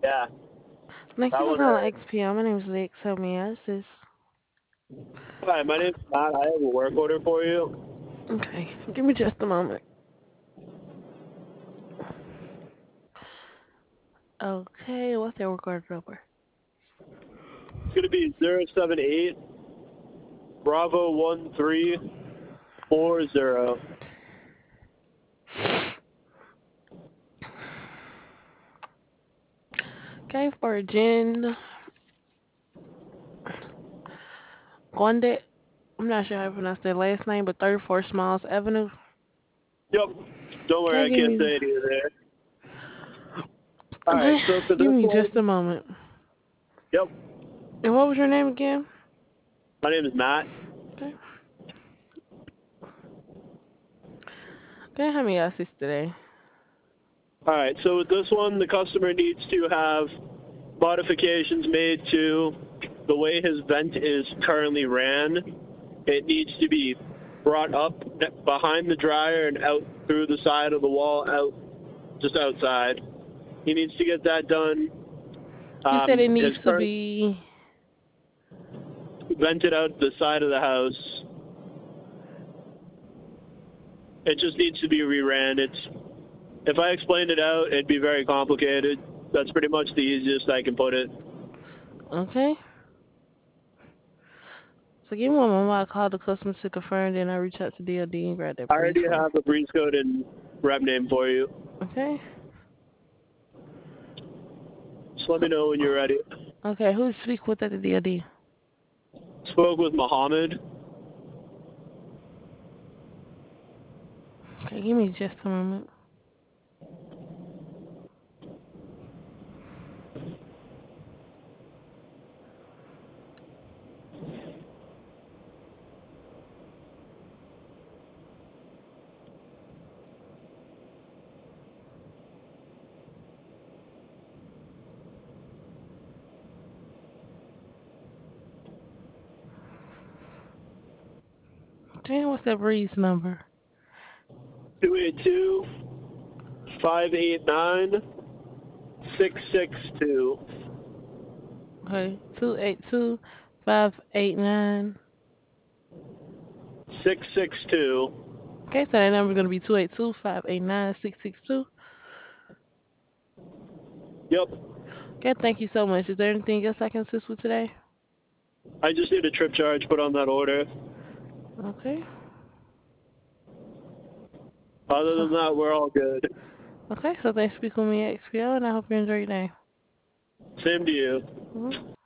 Yeah, Thank that you for one calling hurt. XPO. My name is Lex. Help me out, sis. Hi, my name's Matt. I have a work order for you. Okay, give me just a moment. Okay, what's their record number? It's gonna be 078 Bravo 1340. Okay, for Jen Gwande. I'm not sure how to pronounce their last name, but 34 Smiles Avenue. Yep. Don't worry, Okay, I give can't me. say it either. All right, Okay, so for give this me just a one, moment. yep. And what was your name again? My name is Matt. Okay. Okay, how many assist today? All right, so with this one, the customer needs to have modifications made to the way his vent is currently ran. It needs to be brought up behind the dryer and out through the side of the wall, out just outside. He needs to get that done. You said it His needs to current be. vented out the side of the house. It just needs to be reran. If I explained it out, it'd be very complicated. That's pretty much the easiest I can put it. Okay. So give me one moment. I call the customer to confirm, then I reach out to DLD and grab that I breeze already for. have a breeze code and rep name for you. Okay. Just let me know when you're ready. Okay, who speak with at the DLD? Spoke with Mohammed. Okay, give me just a moment. Damn, what's that breeze number? 282-589-662. Okay, 282-589. 662. Okay, so that number is gonna be 282-589-662. Yep. Okay, thank you so much. Is there anything else I can assist with today? I just need a trip charge put on that order. Okay. Other So than that, we're all good. okay, so thanks for speaking with me at XPO, and I hope you enjoy your day. Same to you. Mhm.